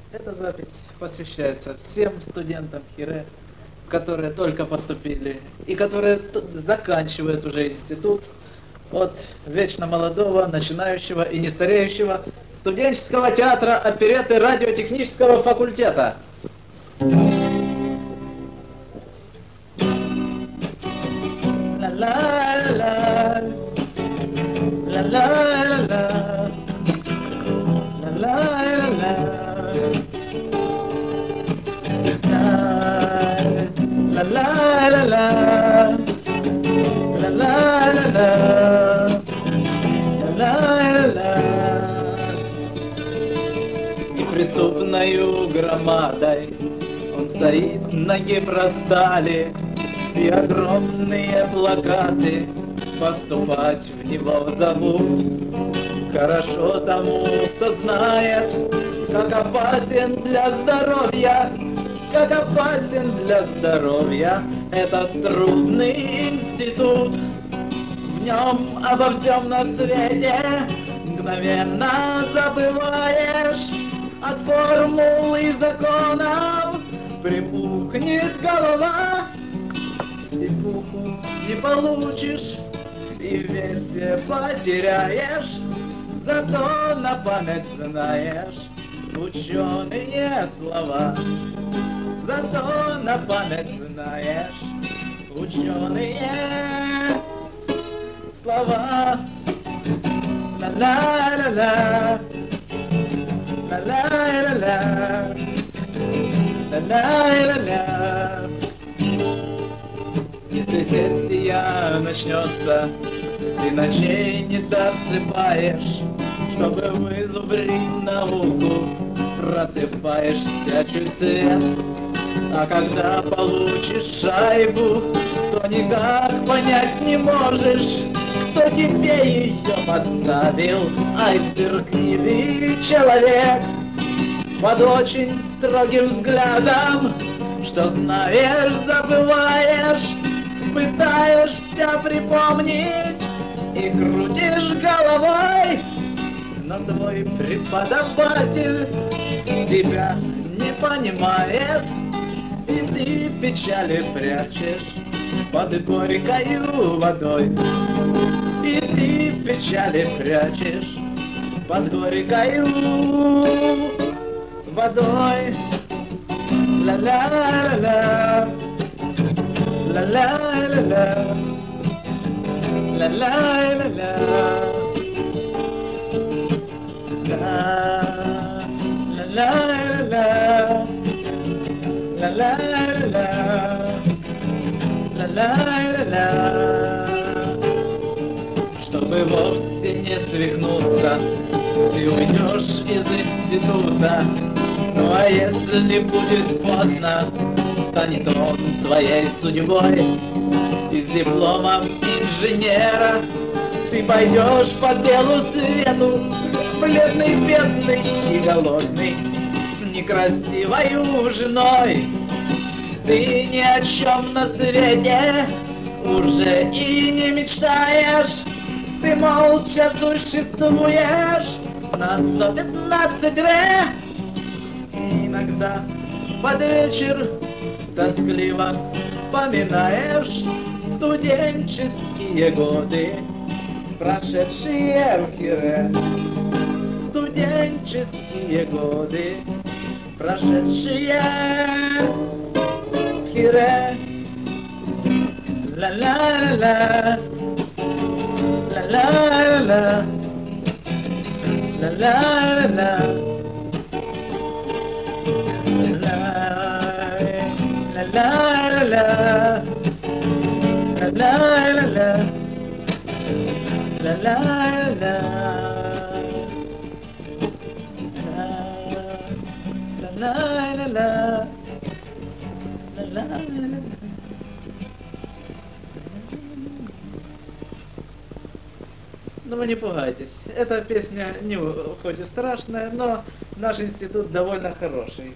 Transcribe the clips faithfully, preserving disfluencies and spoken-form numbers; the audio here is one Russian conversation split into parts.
Эта запись посвящается всем студентам ХИРЭ, которые только поступили и которые заканчивают уже институт, от вечно молодого, начинающего и не стареющего студенческого театра оперетты радиотехнического факультета. Ла-ла-ла-ла, ла-ла-ла-ла, ла-ла-ла-ла. La la la la, la la la la, la la la. Неприступною громадой он стоит на Гипростале, и огромные плакаты поступать в него зовут. Хорошо тому, кто знает, как опасен для здоровья, как опасен для здоровья этот трудный институт. В нем обо всем на свете мгновенно забываешь, от формул и законов припухнет голова. Степуху не получишь и весь потеряешь, зато на память знаешь ученые слова. Зато на память знаешь ученые слова. Ла-ла-ла-ла, ла-ла-ла-ла, ла-ла-ла-ла. Если сессия начнется, ты ночей не досыпаешь, чтобы вызубрить науку, просыпаешься чуть свет. А когда получишь шайбу, то никак понять не можешь, кто тебе ее поставил, айсберг или человек. Под очень строгим взглядом, что знаешь, забываешь, пытаешься припомнить и крутишь головой, но твой преподаватель тебя не понимает, и ты печали прячешь под горькою водой. И ты печали прячешь под горькою водой. Ла-ла-ла-ла, ла-ла-ла-ла, ла-ла-ла-ла, ла-ла-ла-ла. Ла-ла-ла-ла, ла-ла-ла-ла. Чтобы вовсе не свихнуться, ты уйдешь из института. Ну а если будет поздно, станет он твоей судьбой. И с дипломом инженера ты пойдешь по белу свету, бледный, бедный и голодный, с некрасивою женой. Ты ни о чем на свете уже и не мечтаешь, ты молча существуешь на сто пятнадцать ре. И иногда под вечер тоскливо вспоминаешь студенческие годы, прошедшие в ХИРЭ. Студенческие годы, прошедшие в ХИРЭ. Ла-ла-ла-ла, ла-ла-ла-ла, ла-ла-ла-ла, ла-ла-ла-ла, ла-ла-ла-ла, ла-ла-ла. Ла-ла-ла-ла, ла-ла-ла-ла. Но вы не пугайтесь, эта песня не хоть и страшная, но наш институт довольно хороший.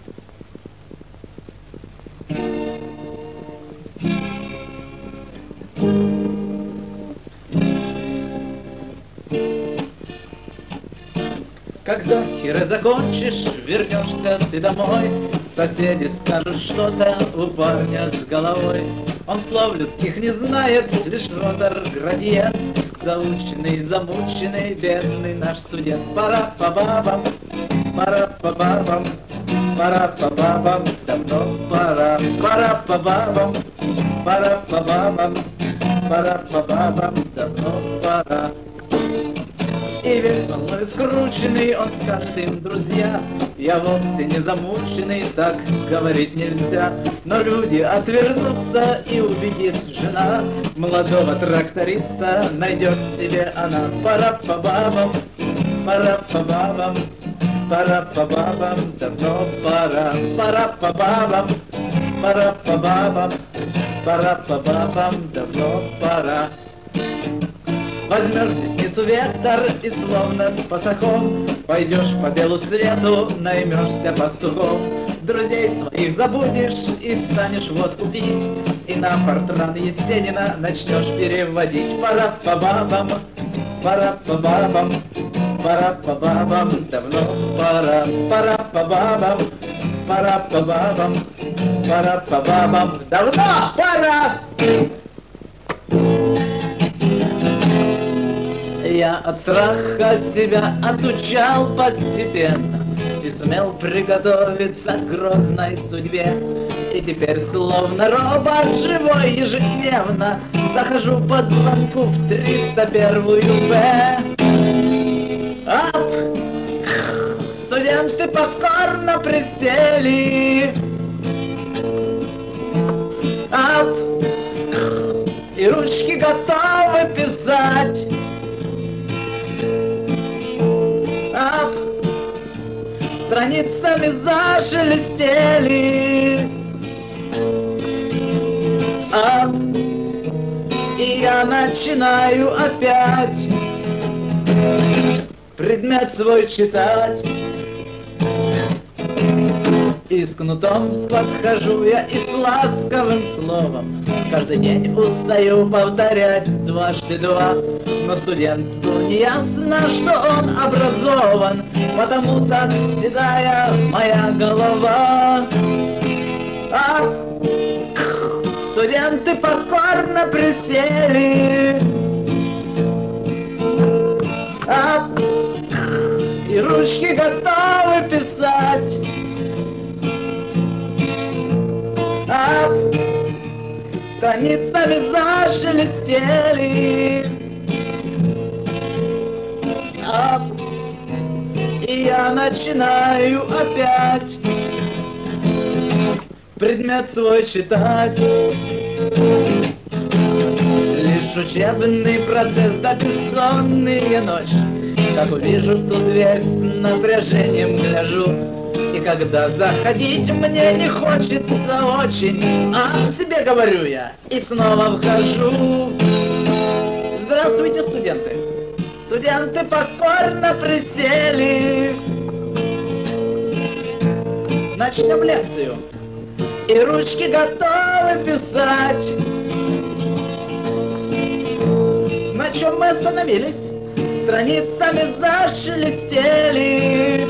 Когда ХИРЭ закончится, получишь, вернешься ты домой. Соседи скажут что-то у парня с головой. Он слов людских не знает, лишь ротор градиент. Заученный, замученный, бедный наш студент. Пора по бабам, пора по бабам, пора по бабам, давно пора. Пора по бабам, пора по бабам, пора по бабам, давно пора. И весь волной скрученный, он скажет им: друзья, я вовсе не замученный, так говорить нельзя. Но люди отвернутся, и увидит жена молодого тракториста, найдет себе она. Пора по бабам, пора по бабам, пора по бабам, давно пора. Пора по бабам, пора по бабам, пора по бабам, давно пора. Возьмешь десницу вектор и словно с пасахом пойдешь по белу свету, наймешься пастухом. Друзей своих забудешь и станешь водку пить, и на Фортран Есенина начнешь переводить. Пора по бабам, пора по бабам, пора по бабам, давно пора. Пора по бабам, пора по бабам, пора по бабам, давно пора. Я от страха себя отучал постепенно и сумел приготовиться к грозной судьбе. И теперь словно робот живой ежедневно захожу по звонку в триста первую Б. Ап! Студенты покорно присели. Ап! И ручки готовы писать. Ап! Страницами зашелестели. Ап! И я начинаю опять предмет свой читать. И с кнутом подхожу я, и с ласковым словом каждый день устаю повторять дважды два. Но студенту не ясно, что он образован, потому так седая моя голова. А студенты покорно присели. А и ручки готовы писать. А страницами зашелестели. А и я начинаю опять предмет свой читать. Лишь учебный процесс да бессонные ночи, как увижу ту дверь, с напряжением гляжу. И когда заходить мне не хочется очень, а себе говорю я, и снова вхожу. Здравствуйте, студенты! Студенты покорно присели. Начнем лекцию. И ручки готовы писать. На чем мы остановились? Страницами зашелестели.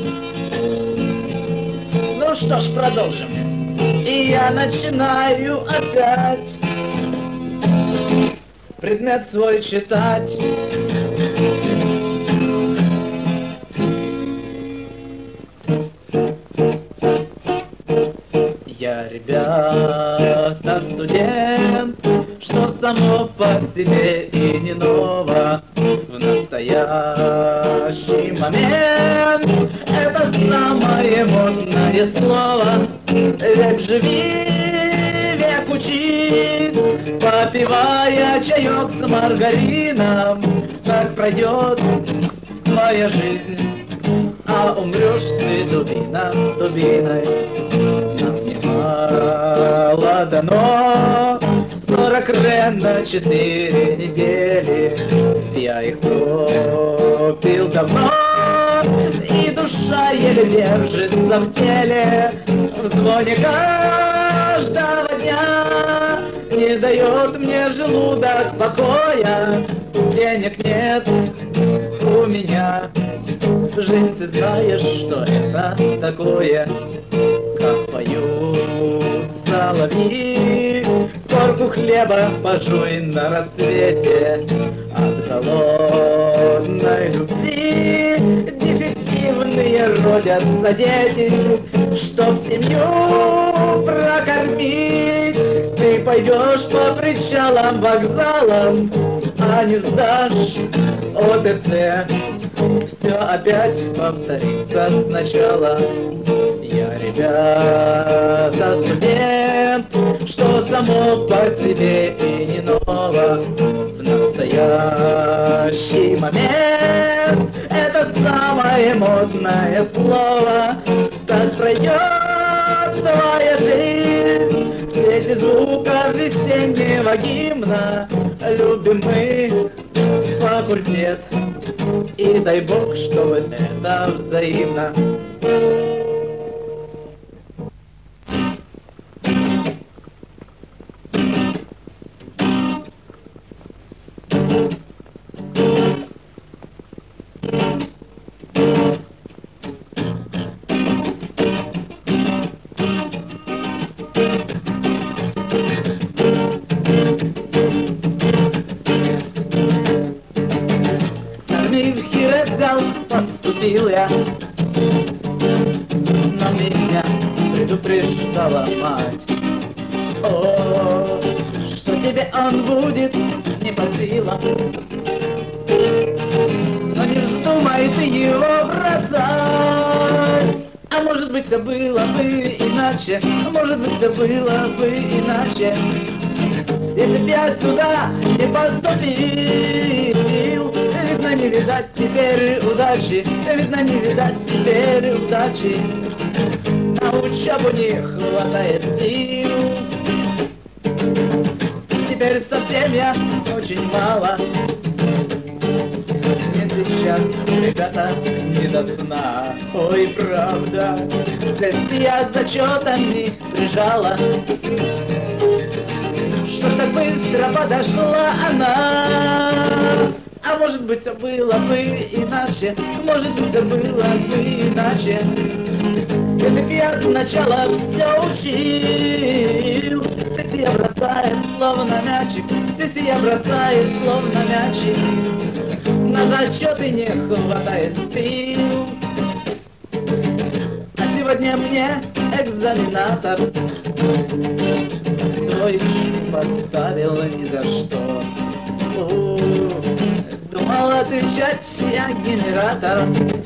Ну что ж, продолжим. И я начинаю опять предмет свой читать. Я, ребята, студент, что само по себе и не ново. В настоящий момент это самое модное слово. Век живи, век учись, попивая чаек с маргарином. Так пройдет твоя жизнь, а умрешь ты, дубина, дубиной. Нам немало дано, сорок рен на четыре недели. Я их пропил давно, и душа еле держится в теле. В звоне каждого дня не дает мне желудок покоя. Денег нет у меня. Жизнь, ты знаешь, что это такое, как поют соловьи. Корку хлеба пожуй на рассвете от голодной любви. Дефективные родятся дети, чтоб семью прокормить. Ты пойдешь по причалам, вокзалам, а не сдашь ОТЦ. Все опять повторится сначала. Я, ребята, студент, что само по себе и не ново. В настоящий момент это самое модное слово. Так пройдет твоя жизнь в свете звука весеннего гимна. Любим мы факультет, и дай Бог, чтобы это взаимно. Поступил я, но меня предупреждала мать. О, что тебе он будет не по силам, но не вздумай ты его бросать. А может быть, все было бы иначе, а может быть, все было бы иначе, если б я сюда не поступил. Видно, не видать теперь удачи, видно, не видать теперь удачи. На учебу не хватает сил. Теперь совсем я очень мало. Мне сейчас, ребята, не до сна. Ой, правда, тест я зачетами прижала. Что так быстро подошла она? А может быть, все было бы иначе, может быть, все было бы иначе, если б я сначала все учил. Сессия бросает словно мячик, сессия бросает словно мячик. На зачеты не хватает сил. А сегодня мне экзаменатор двоечку поставил ни за что. Думал отвечать я генератор,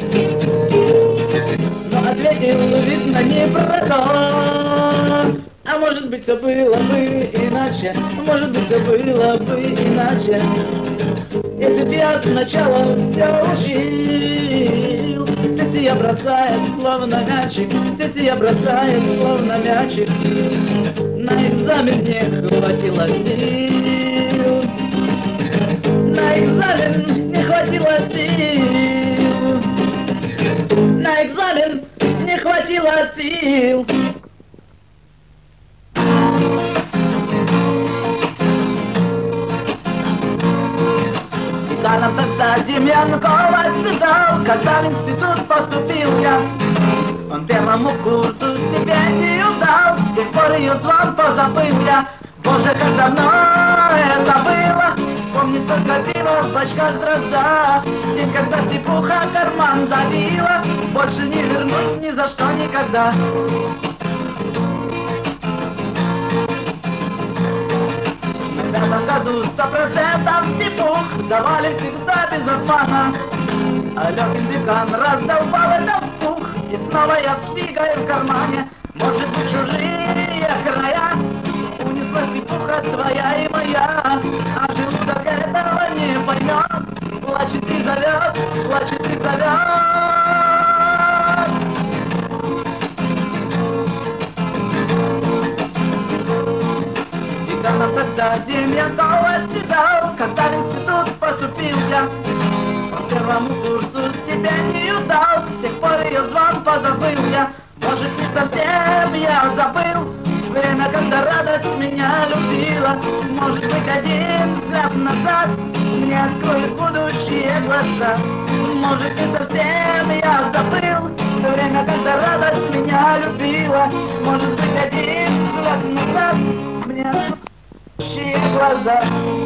но ответил, видно, не про то. А может быть, все было бы иначе, может быть, все было бы иначе, если б я сначала все учил. Сессия бросает словно мячик, сессия бросает словно мячик. На экзамен не хватило сил. На экзамен не хватило сил. На экзамен не хватило сил. Да, нам тогда Демьянкова сказал, когда в институт поступил я. Он первому курсу стипендию дал, с тех пор ее звон позабыл я. Боже, как давно это было, помнит только пиво в бочках дрозда. День, когда степуха карман забила, больше не вернуть ни за что никогда. В пятом году сто процентов степух давали всегда без обмана. А Лёгин декан раздолбал этот пух, и снова я с фигой в кармане. Может быть, чужие края унесла степуха твоя и моя, а желудок этого не поймет. Плачет и зовет, плачет и зовет. Деканом тогда Демьянкова седал, когда в институт поступил я. По первому курсу стипендию дал, с тех пор ее звон позабыл я. Может, не совсем я забыл время, когда радость меня меня любила. Может быть, один взгляд назад мне откроет будущие глаза. Может, не совсем я забыл то время, когда радость меня любила. Может быть, один взгляд назад мне откроет будущие глаза.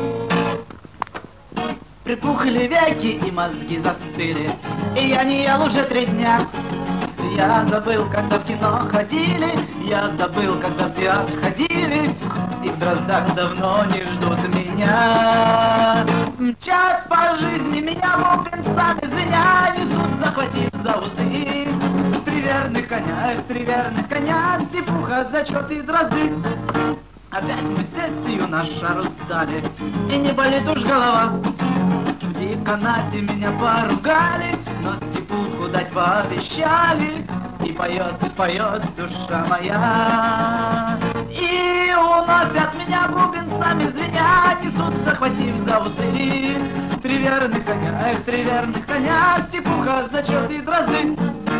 Припухли веки и мозги застыли, и я не ел уже три дня. Я забыл, когда в кино ходили, я забыл, когда в театр ходили, и в Дроздах давно не ждут меня. Мчат по жизни меня бубенцами звеня, несут, захватив за узды. Три верных коня, эх, три верных коня, Степуха, зачет и Дрозды. Опять мы сессию на шару сдали, и не болит уж голова. В деканате меня поругали, но Степуху дать пообещали. И поет, поет душа моя. И уносят меня бубенцами звеня, несут, захватив за узды. Три верных коня, эх, три верных коня, Степуха, зачет и Дрозды.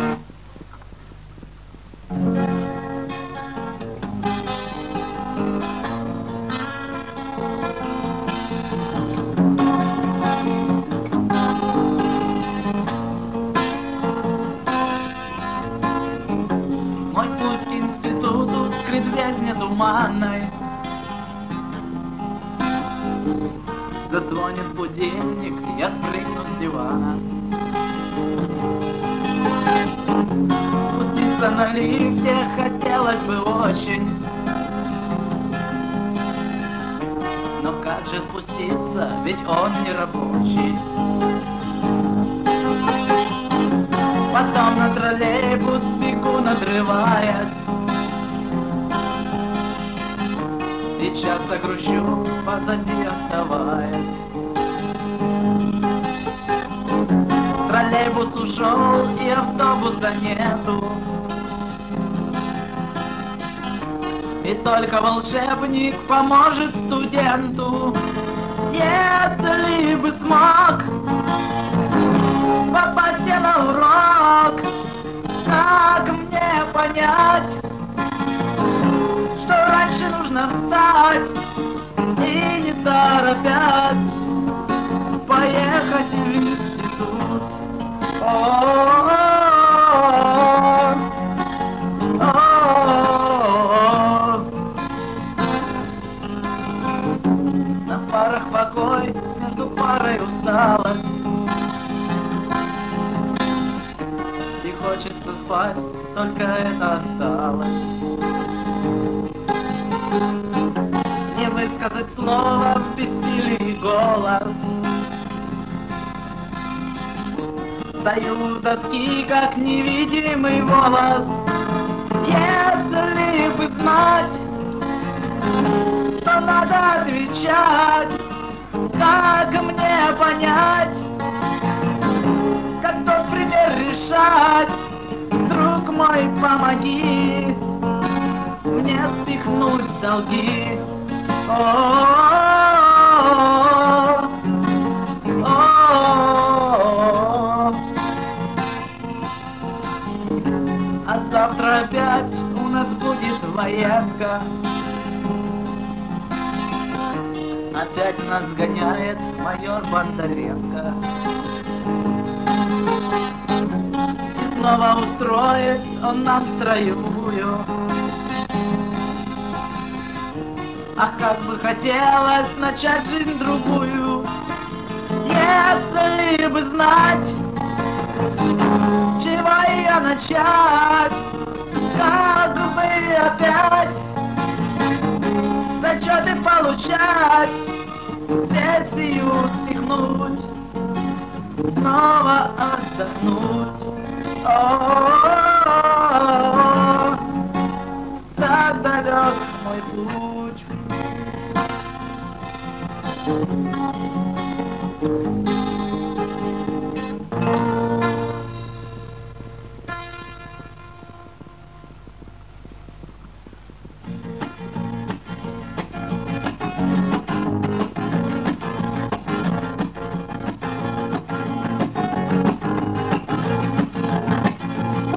Туманной. Зазвонит будильник, я спрыгну с дивана. Спуститься на лифте хотелось бы очень, но как же спуститься, ведь он не рабочий. Потом на троллейбус бегу, надрываясь, и часто грущу, позади оставаясь. Троллейбус ушел, и автобуса нету, и только волшебник поможет студенту. Если бы смог попасть я на урок, как мне понять, что раньше нужно встать и не торопясь поехать в институт. О-о-о-о-о. На парах покой, между парой усталость, и хочется спать, только это осталось. Не высказать слово в бессилии голос. Стою у доски, как невидимый волос. Если бы знать, что надо отвечать, как мне понять, как тот пример решать? Друг мой, помоги мне спихнуть долги. О-о-о-о-о. А завтра опять у нас будет военка. Опять нас гоняет майор Бондаренко. И снова устроит он нам строевую. Ах, как бы хотелось начать жизнь другую. Если бы знать, с чего ее начать, как бы опять зачеты получать, сессию спихнуть, снова отдохнуть. О-о-о-о-о. Так далек мой путь.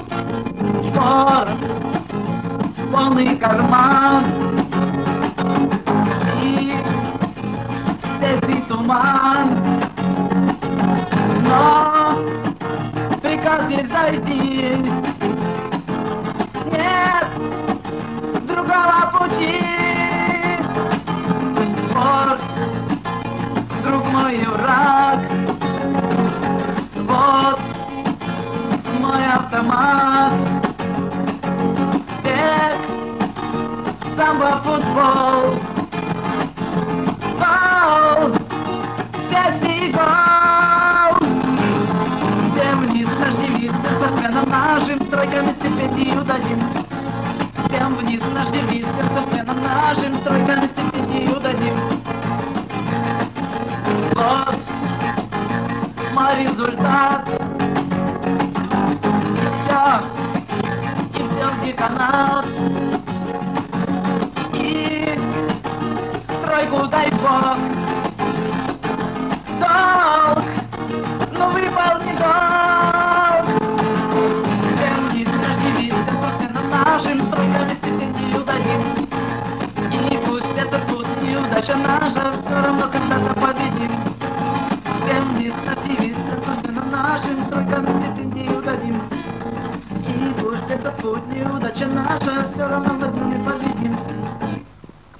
Полный карман, туман. Но приказ есть зайти. Нет другого пути. Вот, друг мой и враг. Вот мой автомат. Бег, самбо, футбол. Гол, здесь и гол. Всем вниз наш девиз, со сменом нашим стройками стипендию дадим. Всем вниз наш девиз, со сменом нашим стройками стипендию дадим. Вот мой результат. Все, и все в деканат. И тройку дай бог. Долг, но выполни долг. Всем вниз наш девиз, со сменом нашим стройками стипендию дадим. И пусть этот путь неудача наша, все равно когда-то победим. Всем вниз наш девиз, со сменом нашим стройками стипендию дадим. И пусть этот путь неудача наша, все равно возьмем и победим.